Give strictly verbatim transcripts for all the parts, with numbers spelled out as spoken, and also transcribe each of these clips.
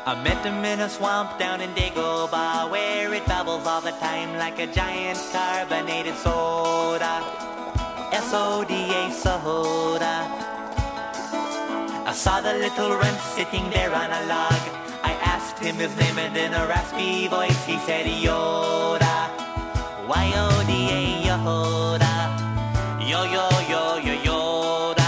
I met him in a swamp down in Dagobah, where it bubbles all the time like a giant carbonated soda. S O D A soda. I saw the little runt sitting there on a log. I asked him his name and in a raspy voice he said Yoda. Y O D A Yoda. Yo yo yo yo Yoda.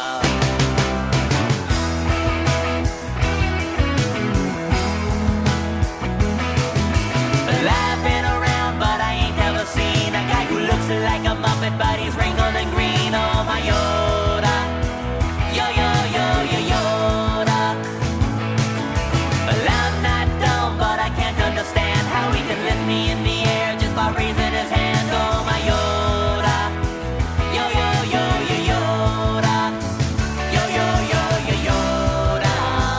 Laughing around, but I ain't ever seen a guy who looks like a Muppet, but he's wrinkled and green. Oh my Yoda. Yo yo yo yo Yoda. Well, I'm not dumb, but I can't understand how he can lift me in the air just by raising his hand. Oh my Yoda. Yo yo yo yo Yoda. Yo yo yo yo Yoda.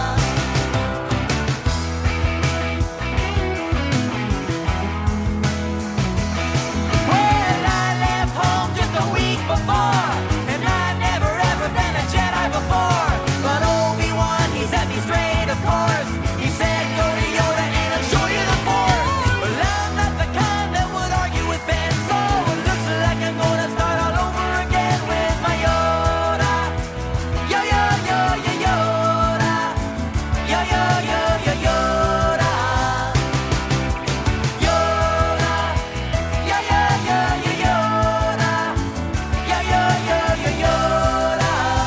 Well, I left home just a week before, and I've never ever been a Jedi before. But Obi-Wan, he set me straight, of course. He said, go to Yoda and I'll show you the Force. Well, I'm not the kind that would argue with Ben, so it looks like I'm gonna start all over again with my Yoda. Yo yo yo yo Yoda. Yo yo yo yo Yoda. Yoda. Yo yo yo yo Yoda. Yo yo yo yo Yoda.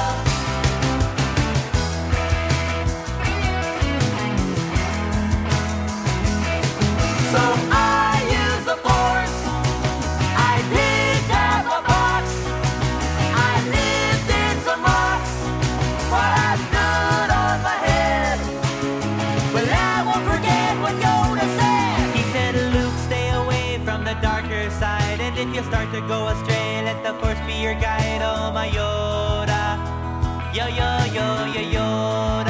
So I use the Force. I picked up a box. I lifted some rocks while I stood on my head. Well, I won't forget what Yoda said. He said, Luke, stay away from the darker side, and if you start to go astray, let the Force be your guide. Oh my Yoda. Yo yo yo yo Yoda.